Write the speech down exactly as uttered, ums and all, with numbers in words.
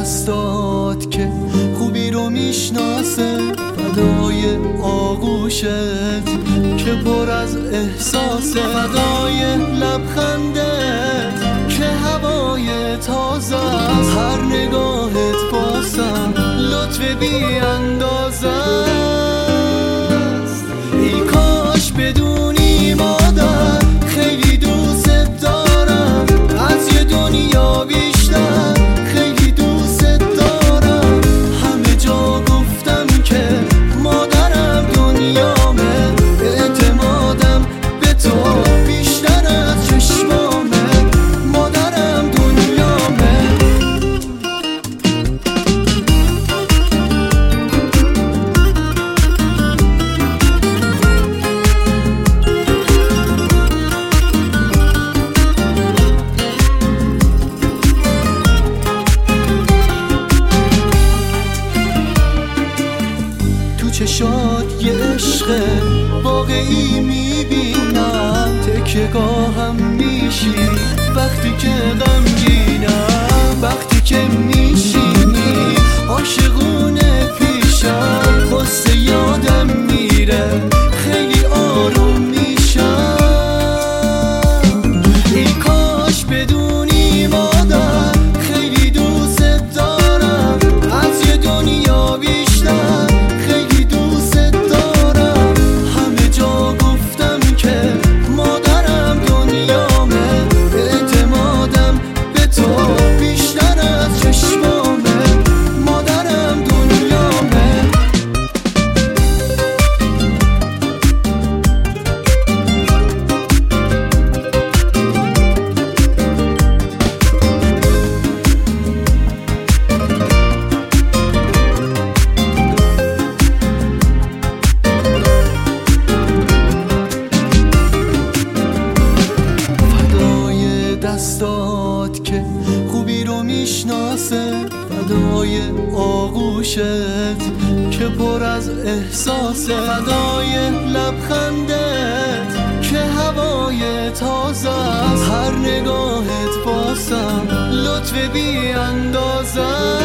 دستات که خوبی رو میشناسه، فدای آغوشت که پر از احساسه، فدای لبخندت که هوای تازه است، هر نگاهت باسم لطف بی اندازه است. ای کاش بدونی مادر خیلی دوست دارم، از یه دنیا بیشتر خیلی دوست دارم. همه جا گفتم که مادرم دنیامه، اعتمادم به تو بیشتر از چشمامه، مادرم دنیامه. چشات یه عشق واقعی میبینم، تکیه‌گاهم میشی وقتی که غمگینم، وقتی که میشینی عاشقونه پیشم، قصه یادم میره خیلی آروم میشم. ای کاش بدونی مادر خیلی دوست دارم، از یه دنیا بیشتر دستات که خوبی رو میشناسه، فدای آغوشت که پر از احساسه، فدای لبخندت که هوای تازه است، هر نگاهت باسم لطف بی اندازه.